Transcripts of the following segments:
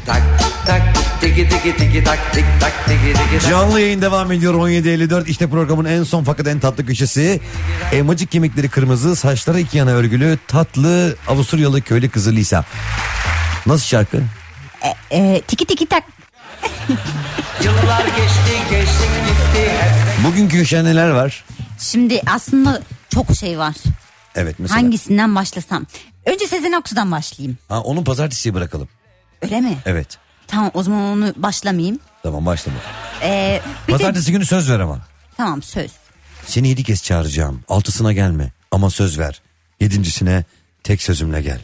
tak tak tiki tiki tiki tak tik tak tiki tiki tak. Canlı yayın devam ediyor 17.54. İşte programın en son fakat en tatlı köşesi. Elmacık kemikleri kırmızı, saçları iki yana örgülü, tatlı Avusturyalı köylü kızı Lisa. Nasıl şarkı? Tiki tiki tak. Yıllar geçti gitti. Bugünkü köşede neler var? Şimdi aslında çok şey var. Evet, mesela. Hangisinden başlasam? Önce Sezen Aksu'dan başlayayım. Onu pazartesiye bırakalım. Öyle mi? Evet. Tamam, o zaman onu başlamayayım. Tamam, başlama. Bir Pazartesi günü söz ver ama. Tamam, söz. Seni 7 kez çağıracağım. 6'sına gelme ama söz ver. 7.sine tek sözümle gel.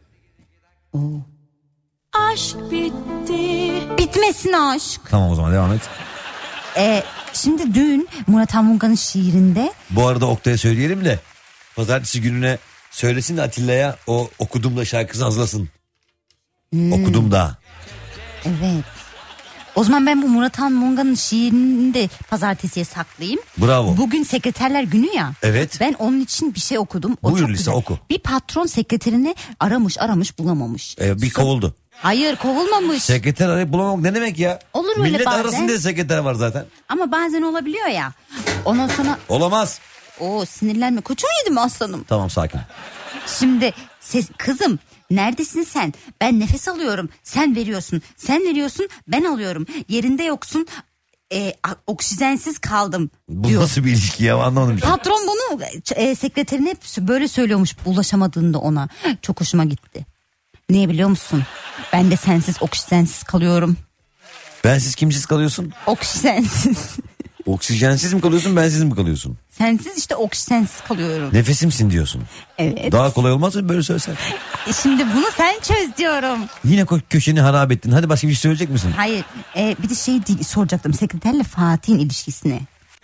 Aşk bitti. Bitmesin aşk. Tamam, o zaman devam et. Şimdi dün Murat Anmunga'nın şiirinde. Bu arada Oktay'a söyleyelim de pazartesi gününe söylesin de Atilla'ya o okudum da şarkısı hazırlasın. Okudum da. Evet. O zaman ben bu Murat Anmunga'nın şiirini de pazartesiye saklayayım. Bravo. Bugün sekreterler günü ya. Evet. Ben onun için bir şey okudum. O Buyur çok Lisa, güzel. oku. Bir patron sekreterini aramış bulamamış. Bir kovuldu. Hayır, kovulmamış. Sekreter arayıp bulamamak ne demek ya? Olur öyle Millet bazen. arasın diye sekreter var zaten. Ama bazen olabiliyor ya. Ondan sonra Olamaz. sinirlenme. Koçun yedim aslanım. Tamam, sakin. Şimdi kızım neredesin sen? Ben nefes alıyorum. Sen veriyorsun. Sen veriyorsun. Ben alıyorum. Yerinde yoksun. Oksijensiz kaldım Bu diyor. nasıl bir ilişki ya, anlamadım. Patron bunu sekreterine hep böyle söylüyormuş ulaşamadığında ona. Çok hoşuma gitti. Niye biliyor musun? Ben de sensiz oksijensiz kalıyorum. Bensiz kimsiz kalıyorsun? Oksijensiz. Oksijensiz mi kalıyorsun, bensiz mi kalıyorsun? Sensiz işte oksijensiz kalıyorum. Nefesimsin diyorsun. Evet. Daha kolay olmaz mı böyle söylesen? Şimdi bunu sen çöz diyorum. Yine köşeni harap ettin. Hadi başka bir şey söyleyecek misin? Hayır. Bir de soracaktım. Sekreterle Fatih'in ilişkisini.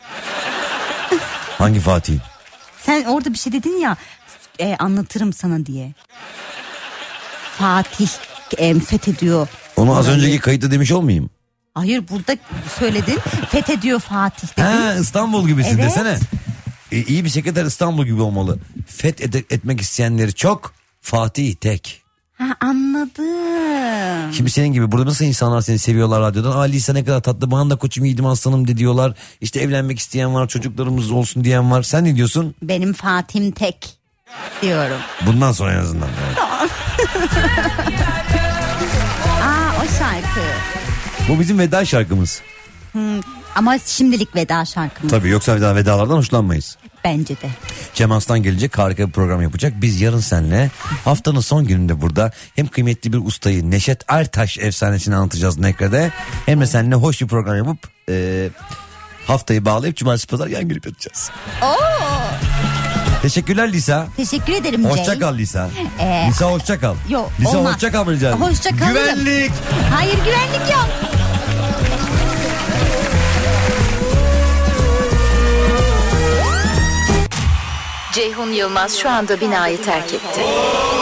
Hangi Fatih? Sen orada bir şey dedin ya. Anlatırım sana diye. Fatih fethediyor. Onu az önceki kayıtta demiş olmayayım? Hayır, burada söyledin. Fethediyor Fatih dedin. Ha, İstanbul gibisin Evet. desene. İyi bir sekreter İstanbul gibi olmalı. Etmek isteyenleri çok, Fatih tek. Ha, anladım. Şimdi senin gibi burada nasıl insanlar seni seviyorlar radyodan. Lisa ne kadar tatlı, bana da koçum yiğidim aslanım de diyorlar. İşte evlenmek isteyen var, çocuklarımız olsun diyen var. Sen ne diyorsun? Benim Fatih'im tek diyorum. Bundan sonra en azından. O şarkı. Bu bizim veda şarkımız. Ama şimdilik veda şarkımız. Tabii, yoksa vedalardan hoşlanmayız. Bence de. Cem Aslan gelecek, harika bir program yapacak. Biz yarın seninle haftanın son gününde burada hem kıymetli bir ustayı Neşet Ertaş efsanesini anlatacağız Nekre'de. Hem de seninle hoş bir program yapıp haftayı bağlayıp cumartesi pazar yan gelip yatacağız. Teşekkürler Lisa. Teşekkür ederim Jay. Hoşça kal Lisa. Lisa hoşça kal. Yok, Lisa olmaz. hoşça kal mı rica ederim? Hoşça kalırım. Güvenlik. Hayır, güvenlik yok. Ceyhun Yılmaz şu anda binayı terk etti.